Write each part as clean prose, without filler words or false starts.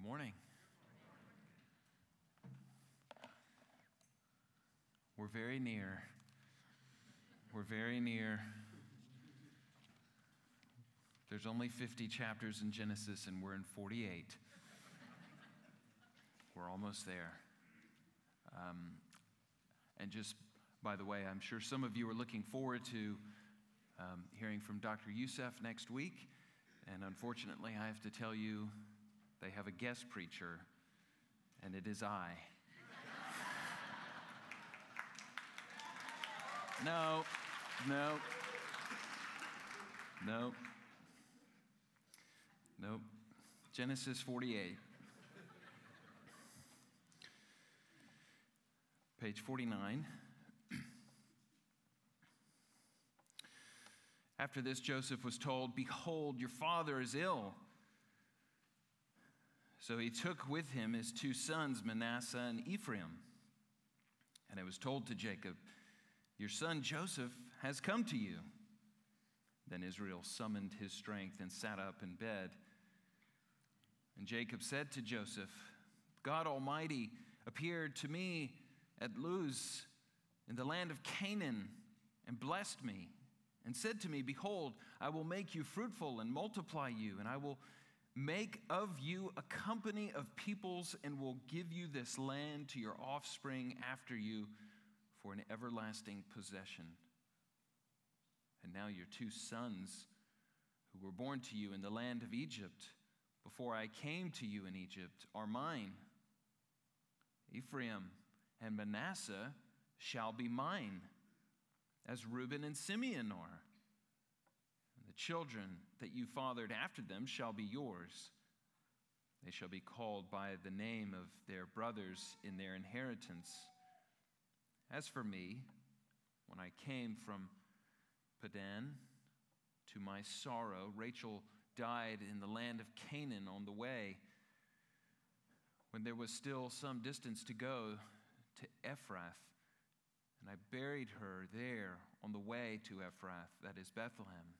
Good morning. We're very near. We're very near. There's only 50 chapters in Genesis, and we're in 48. We're almost there. And just, by the way, I'm sure some of you are looking forward to hearing from Dr. Youssef next week. And unfortunately, I have to tell you, they have a guest preacher, and it is I. No. Genesis 48. Page 49. After this, Joseph was told, "Behold, your father is ill." So he took with him his two sons, Manasseh and Ephraim. And it was told to Jacob, "Your son Joseph has come to you." Then Israel summoned his strength and sat up in bed. And Jacob said to Joseph, "God Almighty appeared to me at Luz in the land of Canaan and blessed me and said to me, 'Behold, I will make you fruitful and multiply you, and I will make of you a company of peoples and will give you this land to your offspring after you for an everlasting possession.' And now your two sons who were born to you in the land of Egypt, before I came to you in Egypt, are mine. Ephraim and Manasseh shall be mine, as Reuben and Simeon are. And the children that you fathered after them shall be yours. They shall be called by the name of their brothers in their inheritance. As for me, when I came from Padan, to my sorrow, Rachel died in the land of Canaan on the way, when there was still some distance to go to Ephrath, and I buried her there on the way to Ephrath, that is Bethlehem.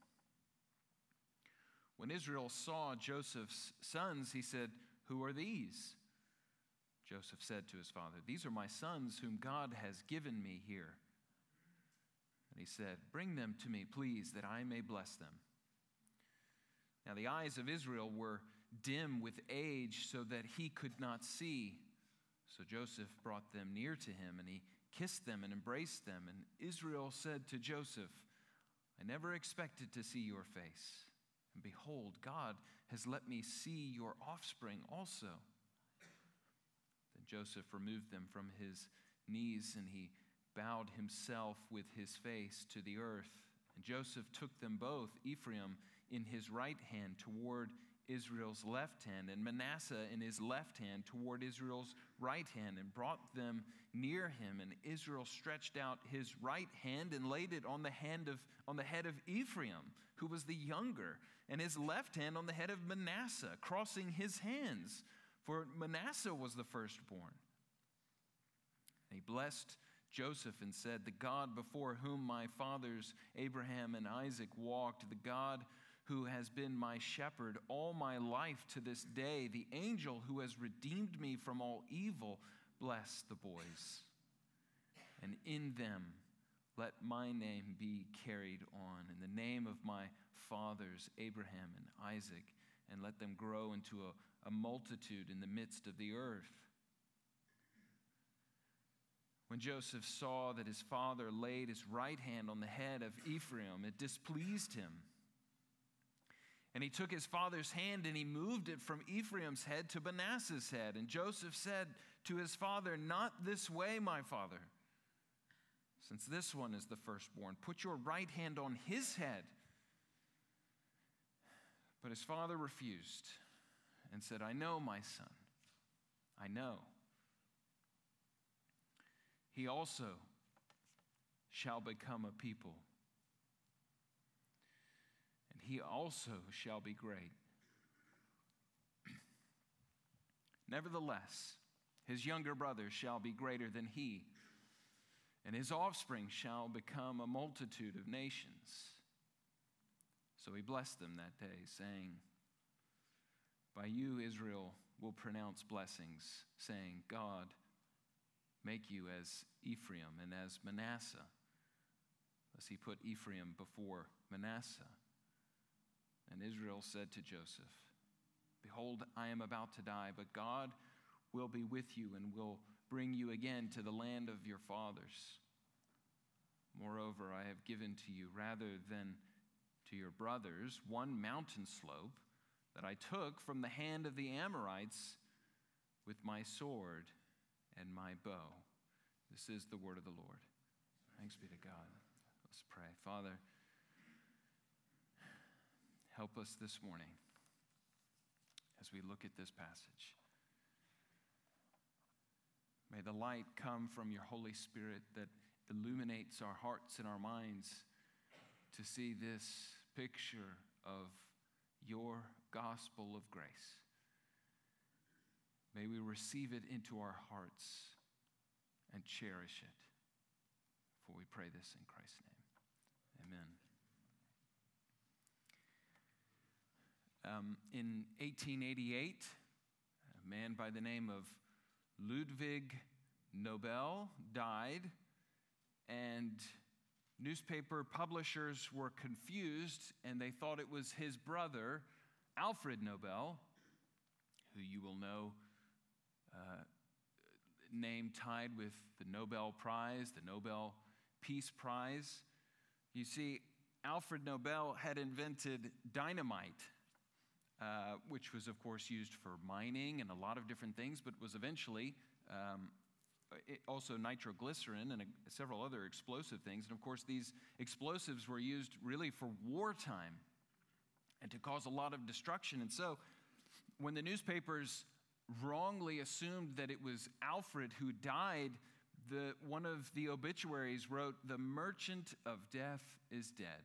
When Israel saw Joseph's sons, he said, 'Who are these?' Joseph said to his father, 'These are my sons whom God has given me here.' And he said, 'Bring them to me, please, that I may bless them.' Now the eyes of Israel were dim with age, so that he could not see. So Joseph brought them near to him, and he kissed them and embraced them. And Israel said to Joseph, 'I never expected to see your face. And behold, God has let me see your offspring also.' Then Joseph removed them from his knees, and he bowed himself with his face to the earth. And Joseph took them both, Ephraim in his right hand toward Israel's left hand, and Manasseh in his left hand toward Israel's right hand, and brought them near him. And Israel stretched out his right hand and laid it on the head of Ephraim, who was the younger, and his left hand on the head of Manasseh, crossing his hands, for Manasseh was the firstborn. And he blessed Joseph and said, 'The God before whom my fathers Abraham and Isaac walked, the God who has been my shepherd all my life to this day, the angel who has redeemed me from all evil, bless the boys. And in them let my name be carried on, in the name of my fathers Abraham and Isaac, and let them grow into a multitude in the midst of the earth.' When Joseph saw that his father laid his right hand on the head of Ephraim, it displeased him. And he took his father's hand and he moved it from Ephraim's head to Manasseh's head. And Joseph said to his father, 'Not this way, my father. Since this one is the firstborn, put your right hand on his head.' But his father refused and said, 'I know, my son, I know. He also shall become a people, and he also shall be great. Nevertheless, his younger brother shall be greater than he, and his offspring shall become a multitude of nations.' So he blessed them that day, saying, 'By you, Israel, will pronounce blessings, saying, God, make you as Ephraim and as Manasseh. Thus he put Ephraim before Manasseh. And Israel said to Joseph, behold, I am about to die, but God will be with you and will bring you again to the land of your fathers. Moreover, I have given to you, rather than to your brothers, one mountain slope that I took from the hand of the Amorites with my sword and my bow. This is the word of the Lord. Thanks be to God. Let's pray. Father, help us this morning as we look at this passage. May the light come from your Holy Spirit that illuminates our hearts and our minds to see this picture of your gospel of grace. May we receive it into our hearts and cherish it. For we pray this in Christ's name. Amen. In 1888, a man by the name of Ludwig Nobel died, and newspaper publishers were confused, and they thought it was his brother, Alfred Nobel, who you will know, name tied with the Nobel Prize, the Nobel Peace Prize. You see, Alfred Nobel had invented dynamite, which was, of course, used for mining and a lot of different things, but was eventually also nitroglycerin and several other explosive things. And, of course, these explosives were used really for wartime and to cause a lot of destruction. And so when the newspapers wrongly assumed that it was Alfred who died, one of the obituaries wrote, "The merchant of death is dead."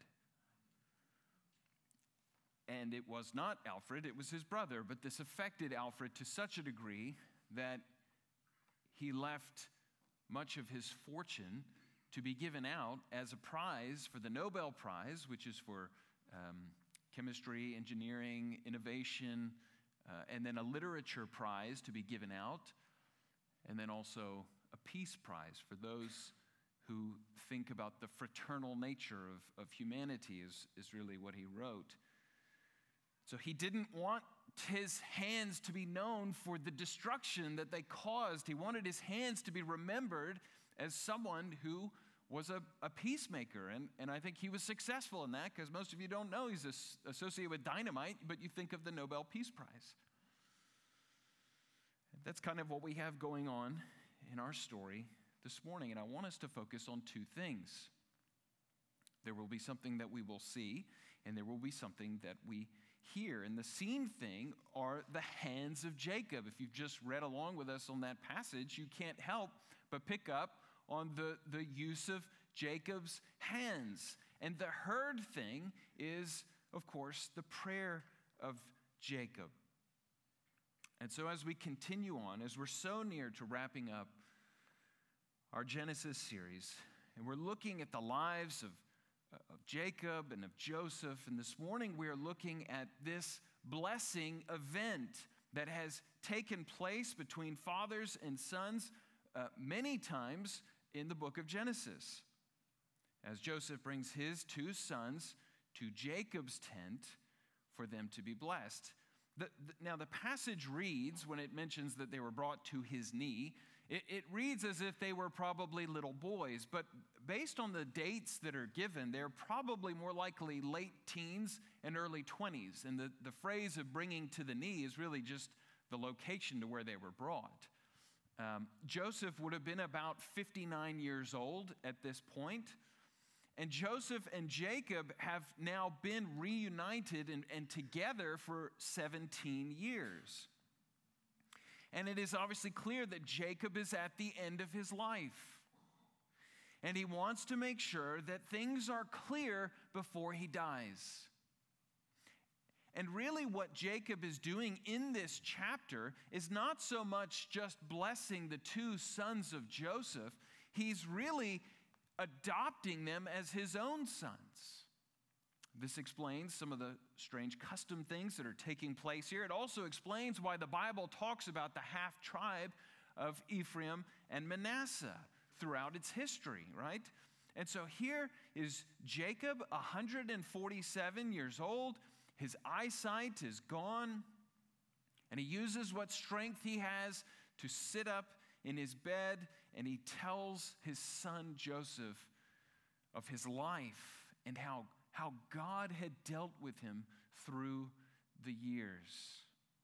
And it was not Alfred, it was his brother. But this affected Alfred to such a degree that he left much of his fortune to be given out as a prize for the Nobel Prize, which is for chemistry, engineering, innovation, and then a literature prize to be given out, and then also a peace prize for those who think about the fraternal nature of humanity is really what he wrote. So he didn't want his hands to be known for the destruction that they caused. He wanted his hands to be remembered as someone who was a peacemaker. And I think he was successful in that, because most of you don't know he's associated with dynamite, but you think of the Nobel Peace Prize. That's kind of what we have going on in our story this morning. And I want us to focus on two things. There will be something that we will see, and there will be something that we hear. And the seen thing are the hands of Jacob. If you've just read along with us on that passage, you can't help but pick up on the use of Jacob's hands. And the heard thing is, of course, the prayer of Jacob. And so as we continue on, as we're so near to wrapping up our Genesis series, and we're looking at the lives of Jacob and of Joseph, and this morning we are looking at this blessing event that has taken place between fathers and sons many times in the book of Genesis. As Joseph brings his two sons to Jacob's tent for them to be blessed. Now the passage reads, when it mentions that they were brought to his knee, it reads as if they were probably little boys, but based on the dates that are given, they're probably more likely late teens and early 20s. And the phrase of bringing to the knee is really just the location to where they were brought. Joseph would have been about 59 years old at this point. And Joseph and Jacob have now been reunited and together for 17 years. And it is obviously clear that Jacob is at the end of his life. And he wants to make sure that things are clear before he dies. And really what Jacob is doing in this chapter is not so much just blessing the two sons of Joseph. He's really adopting them as his own sons. This explains some of the strange custom things that are taking place here. It also explains why the Bible talks about the half tribe of Ephraim and Manasseh throughout its history, right? And so here is Jacob, 147 years old. His eyesight is gone, and he uses what strength he has to sit up in his bed, and he tells his son Joseph of his life and how God had dealt with him through the years.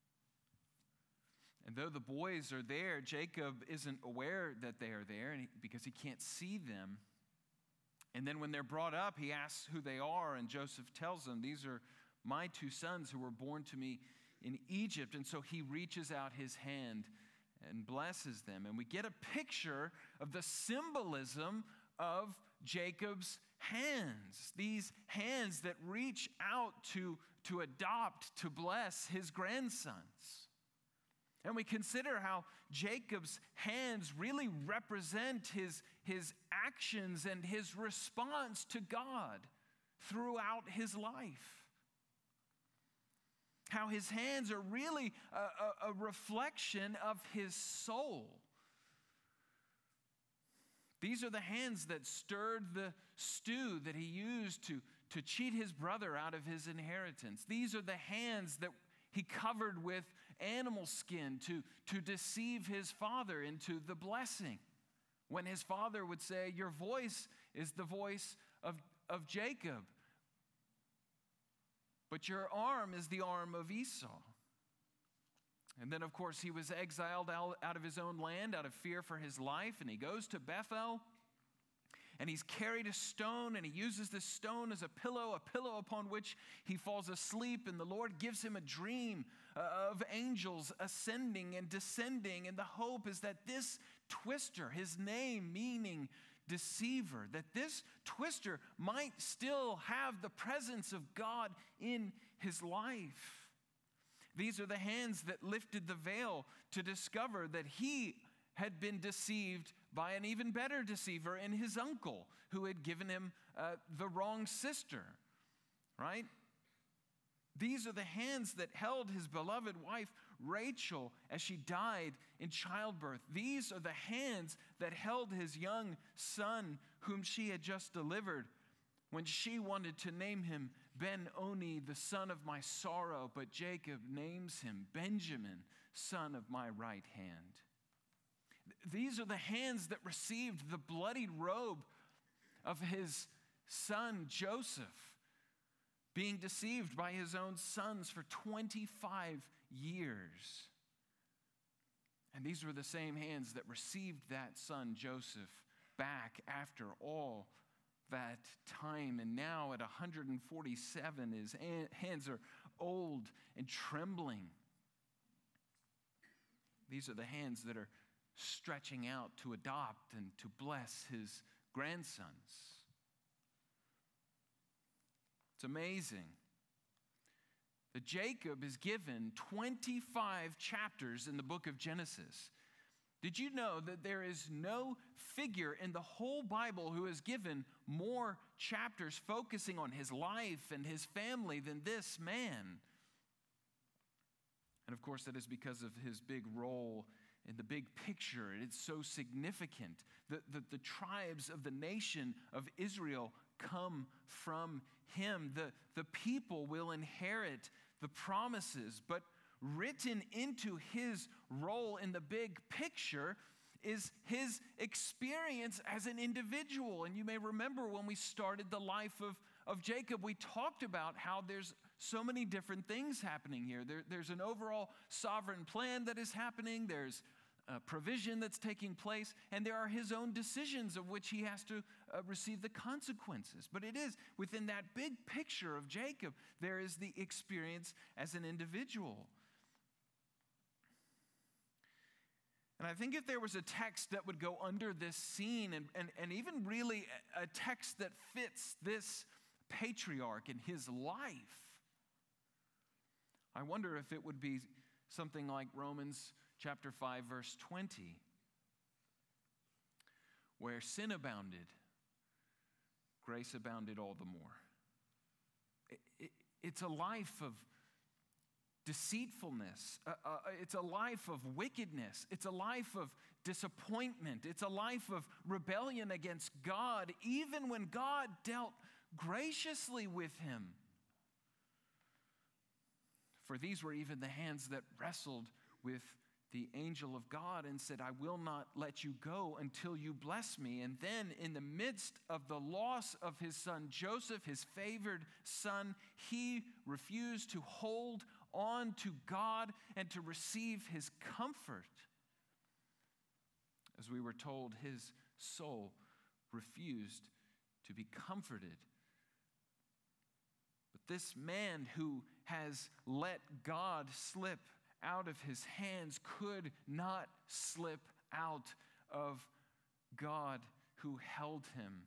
And though the boys are there, Jacob isn't aware that they are there because he can't see them. And then when they're brought up, he asks who they are, and Joseph tells them, "These are my two sons who were born to me in Egypt." And so he reaches out his hand and blesses them. And we get a picture of the symbolism of Jacob's hands, these hands that reach out to adopt, to bless his grandsons. And we consider how Jacob's hands really represent his actions and his response to God throughout his life. How his hands are really a reflection of his soul. These are the hands that stirred the stew that he used to cheat his brother out of his inheritance. These are the hands that he covered with animal skin to deceive his father into the blessing. When his father would say, "Your voice is the voice of Jacob, but your arm is the arm of Esau." And then, of course, he was exiled out of his own land out of fear for his life, and he goes to Bethel, and he's carried a stone, and he uses this stone as a pillow upon which he falls asleep, and the Lord gives him a dream of angels ascending and descending, and the hope is that this twister, his name meaning deceiver, that this twister might still have the presence of God in his life. These are the hands that lifted the veil to discover that he had been deceived by an even better deceiver in his uncle who had given him the wrong sister, right? These are the hands that held his beloved wife Rachel as she died in childbirth. These are the hands that held his young son whom she had just delivered when she wanted to name him Ben-Oni, the son of my sorrow, but Jacob names him Benjamin, son of my right hand. These are the hands that received the bloodied robe of his son Joseph, being deceived by his own sons for 25 years. And these were the same hands that received that son Joseph back after all that time. And now at 147, his hands are old and trembling. These are the hands that are stretching out to adopt and to bless his grandsons. It's amazing that Jacob is given 25 chapters in the book of Genesis. Did you know that there is no figure in the whole Bible who is given more chapters focusing on his life and his family than this man? And of course, that is because of his big role in the big picture. It's so significant that the tribes of the nation of Israel come from him. The people will inherit the promises, but written into his role in the big picture is his experience as an individual. And you may remember when we started the life of Jacob, we talked about how there's so many different things happening here. There's an overall sovereign plan that is happening. There's a provision that's taking place, and there are his own decisions of which he has to receive the consequences. But it is within that big picture of Jacob, there is the experience as an individual. And I think if there was a text that would go under this scene and even really a text that fits this patriarch in his life, I wonder if it would be something like Romans chapter 5, verse 20, where sin abounded, grace abounded all the more. It's a life of deceitfulness. It's a life of wickedness. It's a life of disappointment. It's a life of rebellion against God, even when God dealt graciously with him. For these were even the hands that wrestled with the angel of God and said, I will not let you go until you bless me. And then in the midst of the loss of his son Joseph, his favored son, he refused to hold on to God and to receive his comfort. As we were told, his soul refused to be comforted. But this man who has let God slip out of his hands could not slip out of God who held him.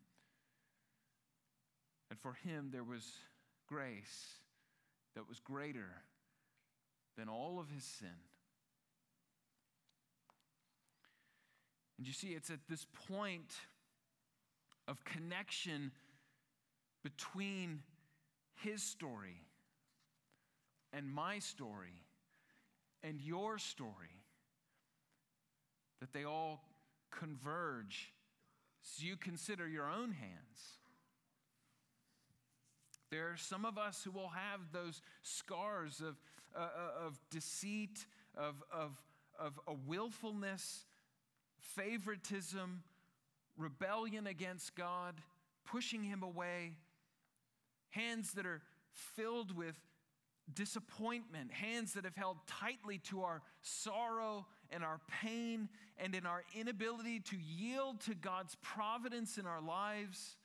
And for him there was grace that was greater than all of his sin. And you see, it's at this point of connection between his story and my story and your story that they all converge as you consider your own hands. There are some of us who will have those scars of deceit, of a willfulness, favoritism, rebellion against God, pushing him away, hands that are filled with disappointment, hands that have held tightly to our sorrow and our pain and in our inability to yield to God's providence in our lives,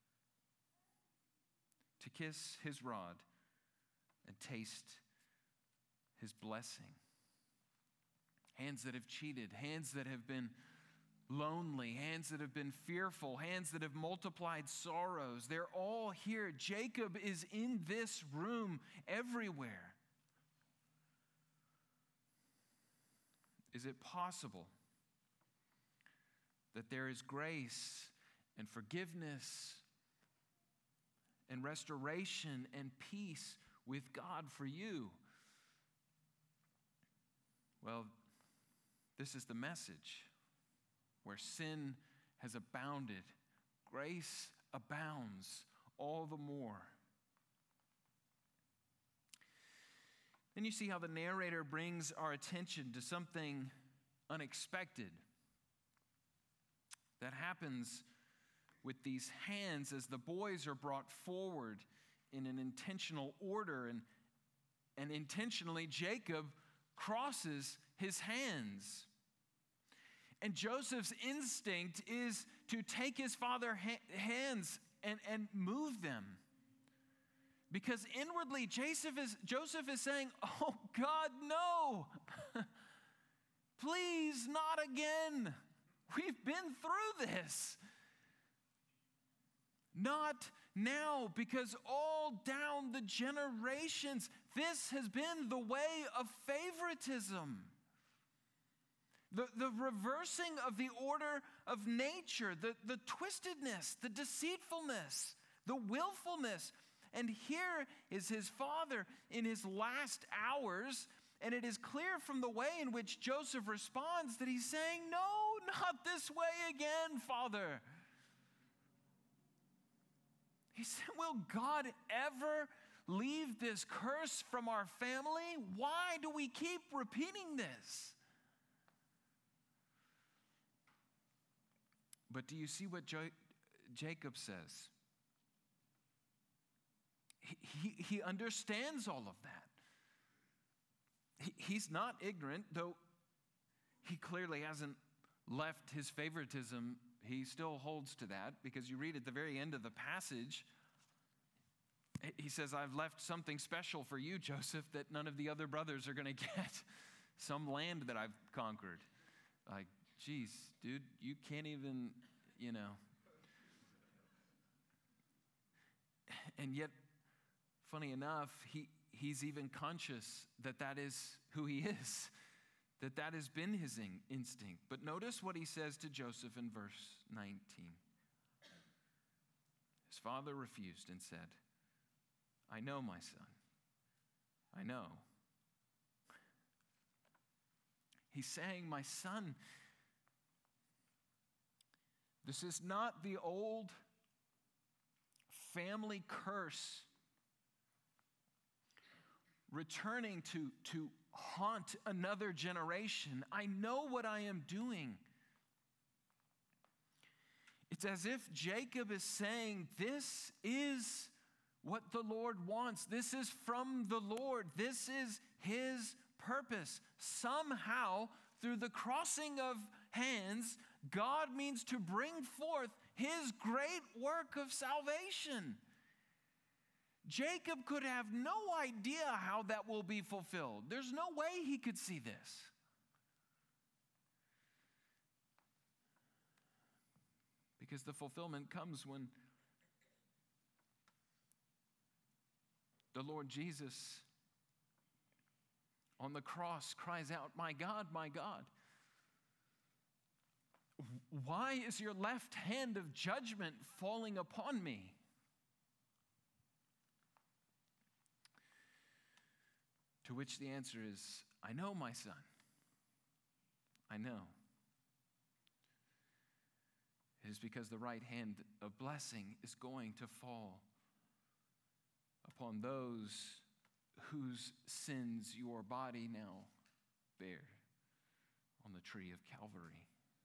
to kiss his rod and taste his blessing. Hands that have cheated, hands that have been lonely, hands that have been fearful, hands that have multiplied sorrows. They're all here. Jacob is in this room everywhere. Is it possible that there is grace and forgiveness and restoration and peace with God for you? Well, this is the message. Where sin has abounded, grace abounds all the more. Then you see how the narrator brings our attention to something unexpected that happens with these hands as the boys are brought forward in an intentional order, and intentionally Jacob crosses his hands. And Joseph's instinct is to take his father's hands and move them. Because inwardly, Joseph is saying, oh God, no. Please, not again. We've been through this. Not now, because all down the generations, this has been the way of favoritism. The reversing of the order of nature, the twistedness, the deceitfulness, the willfulness. And here is his father in his last hours, and it is clear from the way in which Joseph responds that he's saying, no, not this way again, Father. He said, will God ever leave this curse from our family? Why do we keep repeating this? But do you see what Jacob says? He understands all of that. He's not ignorant, though he clearly hasn't left his favoritism. He still holds to that, because you read at the very end of the passage, he says, I've left something special for you, Joseph, that none of the other brothers are going to get. Some land that I've conquered. Like, geez, dude, you can't even, And yet, funny enough, he's even conscious that is who he is, that has been his instinct. But notice what he says to Joseph in verse 19. His father refused and said, I know, my son. I know. He's saying, my son, this is not the old family curse returning to haunt another generation. I know what I am doing. It's as if Jacob is saying, this is what the Lord wants. This is from the Lord. This is his purpose. Somehow, through the crossing of hands, God means to bring forth his great work of salvation. Jacob could have no idea how that will be fulfilled. There's no way he could see this. Because the fulfillment comes when the Lord Jesus on the cross cries out, my God, why is your left hand of judgment falling upon me? To which the answer is, I know, my son. I know. It is because the right hand of blessing is going to fall upon those whose sins your body now bear on the tree of Calvary.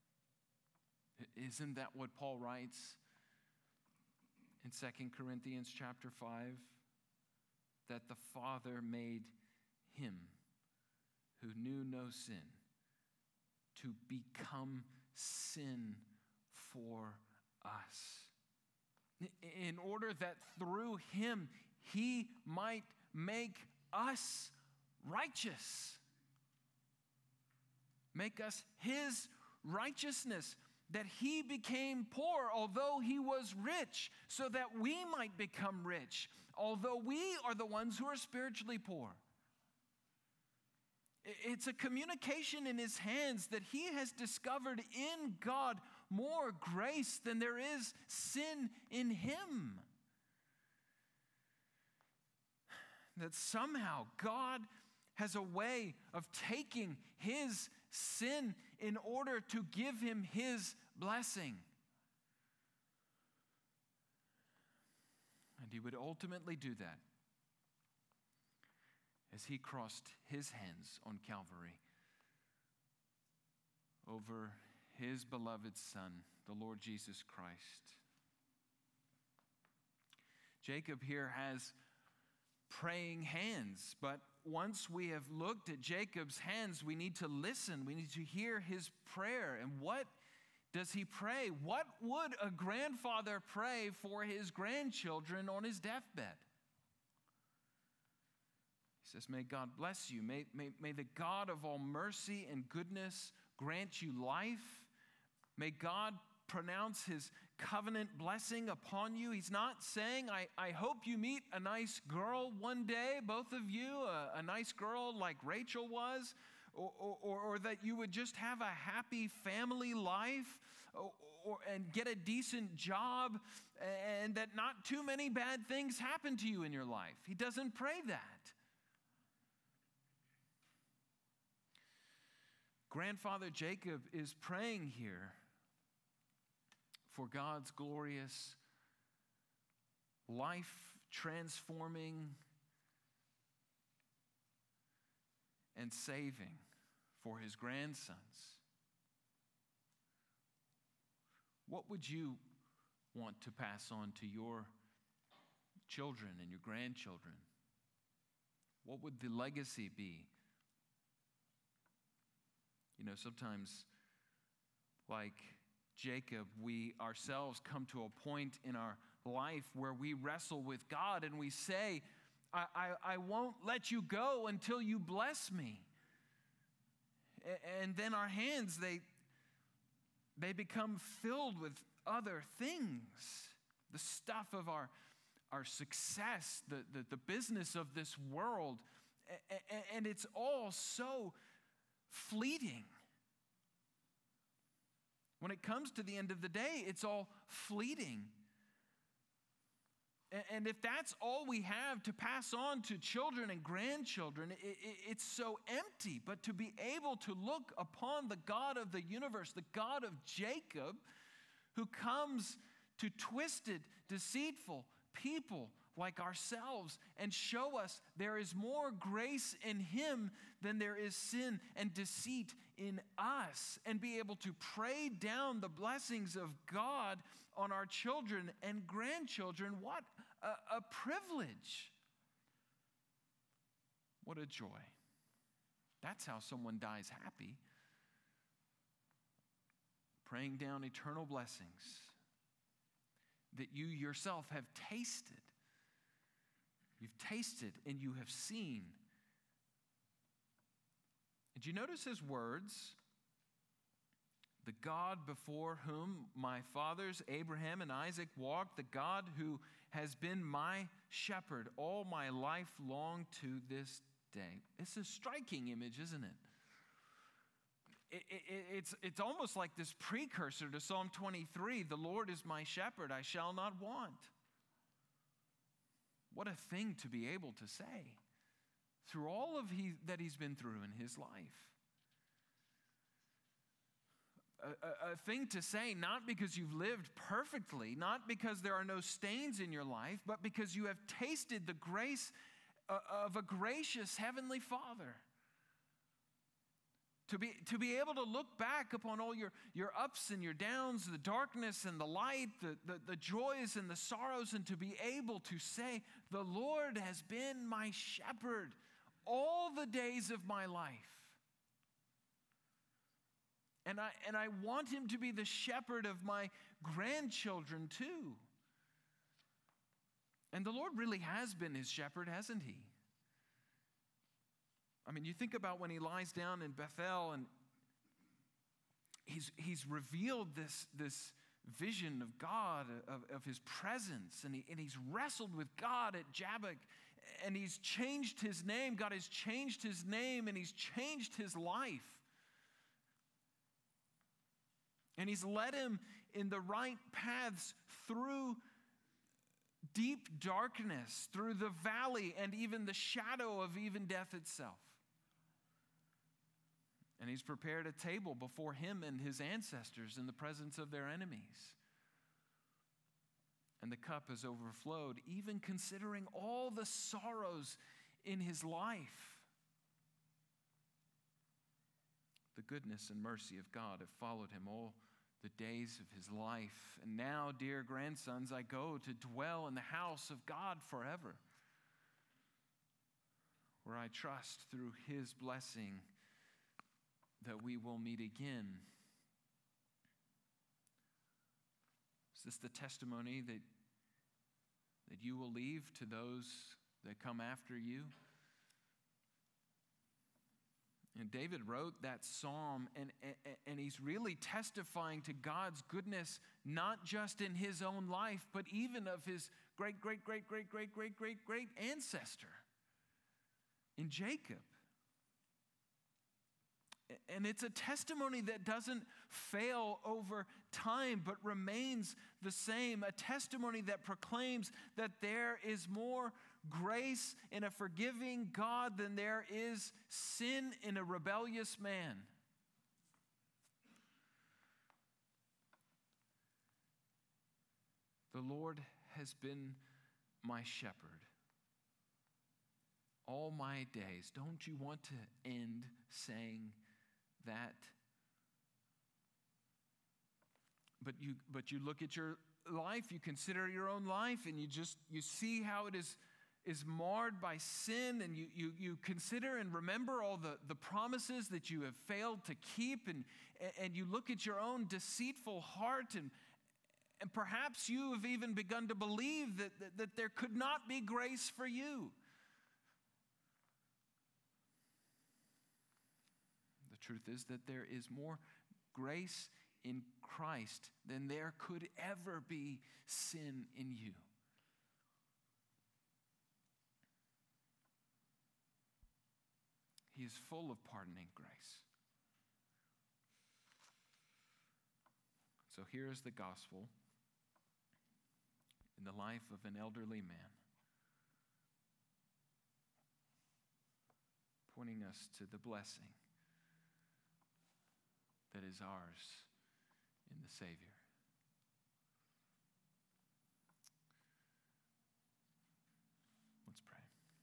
Isn't that what Paul writes in 2 Corinthians chapter 5? That the Father made him who knew no sin to become sin for us, in order that through him he might make us righteous. Make us his righteousness, that he became poor, although he was rich, so that we might become rich, although we are the ones who are spiritually poor. It's a communication in his hands that he has discovered in God more grace than there is sin in him. That somehow God has a way of taking his sin in order to give him his blessing. And he would ultimately do that as he crossed his hands on Calvary over his beloved Son, the Lord Jesus Christ. Jacob here has praying hands, but once we have looked at Jacob's hands, we need to listen. We need to hear his prayer. And what does he pray? What would a grandfather pray for his grandchildren on his deathbed? He says, may God bless you. May the God of all mercy and goodness grant you life. May God pronounce his covenant blessing upon you. He's not saying, I hope you meet a nice girl one day, both of you, a nice girl like Rachel was, or that you would just have a happy family life and get a decent job and that not too many bad things happen to you in your life. He doesn't pray that. Grandfather Jacob is praying here for God's glorious, life-transforming and saving for his grandsons. What would you want to pass on to your children and your grandchildren? What would the legacy be? You know, sometimes, like Jacob, we ourselves come to a point in our life where we wrestle with God and we say, I won't let you go until you bless me. And then our hands, they become filled with other things. The stuff of our success, the business of this world. And it's all so fleeting. When it comes to the end of the day, it's all fleeting. And if that's all we have to pass on to children and grandchildren, it's so empty. But to be able to look upon the God of the universe, the God of Jacob, who comes to twisted, deceitful people like ourselves and show us there is more grace in him than there is sin and deceit in us, and be able to pray down the blessings of God on our children and grandchildren. What a privilege. What a joy. That's how someone dies happy. Praying down eternal blessings that you yourself have tasted. You've tasted and you have seen. Did you notice his words? The God before whom my fathers Abraham and Isaac walked, the God who has been my shepherd all my life long to this day. It's a striking image, isn't it? It's almost like this precursor to Psalm 23. The Lord is my shepherd, I shall not want. What a thing to be able to say through all of that he's been through in his life. A thing to say not because you've lived perfectly, not because there are no stains in your life, but because you have tasted the grace of a gracious heavenly Father. To be able to look back upon all your ups and your downs, the darkness and the light, the joys and the sorrows, and to be able to say, the Lord has been my shepherd all the days of my life. And I want him to be the shepherd of my grandchildren too. And the Lord really has been his shepherd, hasn't he? I mean, you think about when he lies down in Bethel, and he's revealed this vision of God, of his presence, and he's wrestled with God at Jabbok, and he's changed his name. God has changed his name, and he's changed his life. And he's led him in the right paths through deep darkness, through the valley, and even the shadow of even death itself. And he's prepared a table before him and his ancestors in the presence of their enemies. And the cup has overflowed, even considering all the sorrows in his life. The goodness and mercy of God have followed him all the days of his life. And now, dear grandsons, I go to dwell in the house of God forever, where I trust through his blessing that we will meet again. Is this the testimony that you will leave to those that come after you? And David wrote that psalm, and he's really testifying to God's goodness, not just in his own life, but even of his great ancestor in Jacob. And it's a testimony that doesn't fail over time, but remains the same. A testimony that proclaims that there is more grace in a forgiving God than there is sin in a rebellious man. The Lord has been my shepherd all my days. Don't you want to end saying that? But you look at your life, you consider your own life, and you see how it is marred by sin, and you consider and remember all the promises that you have failed to keep, and you look at your own deceitful heart, and perhaps you have even begun to believe that there could not be grace for you. The truth is that there is more grace in Christ than there could ever be sin in you. He is full of pardoning grace. So here is the gospel. in the life of an elderly man, pointing us to the blessing that is ours in the Savior. Let's pray.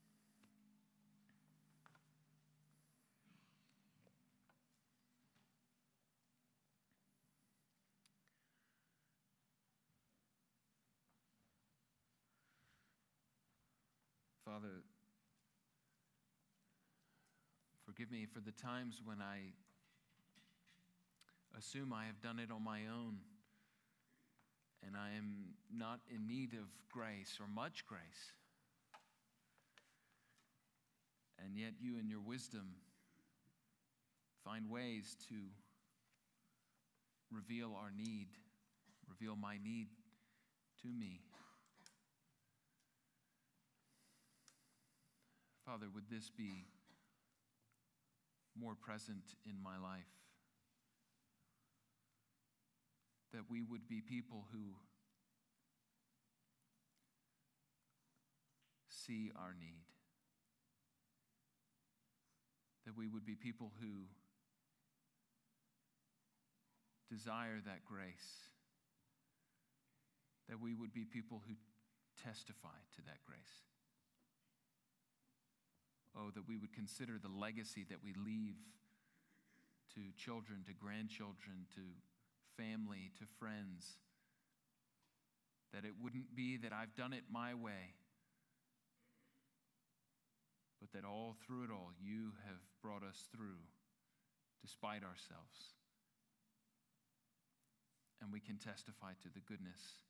Father, forgive me for the times when I assume I have done it on my own and I am not in need of grace or much grace. And yet you in your wisdom find ways to reveal our need, reveal my need to me. Father, would this be more present in my life? That we would be people who see our need. That we would be people who desire that grace. That we would be people who testify to that grace. Oh, that we would consider the legacy that we leave to children, to grandchildren, to family, to friends. That it wouldn't be that I've done it my way, but that all through it all, you have brought us through despite ourselves. And we can testify to the goodness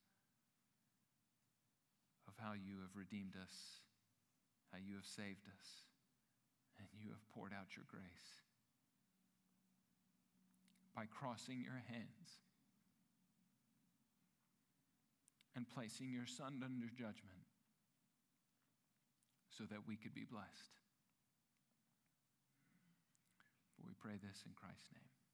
of how you have redeemed us, how you have saved us, and you have poured out your grace by crossing your hands and placing your Son under judgment so that we could be blessed. For we pray this in Christ's name.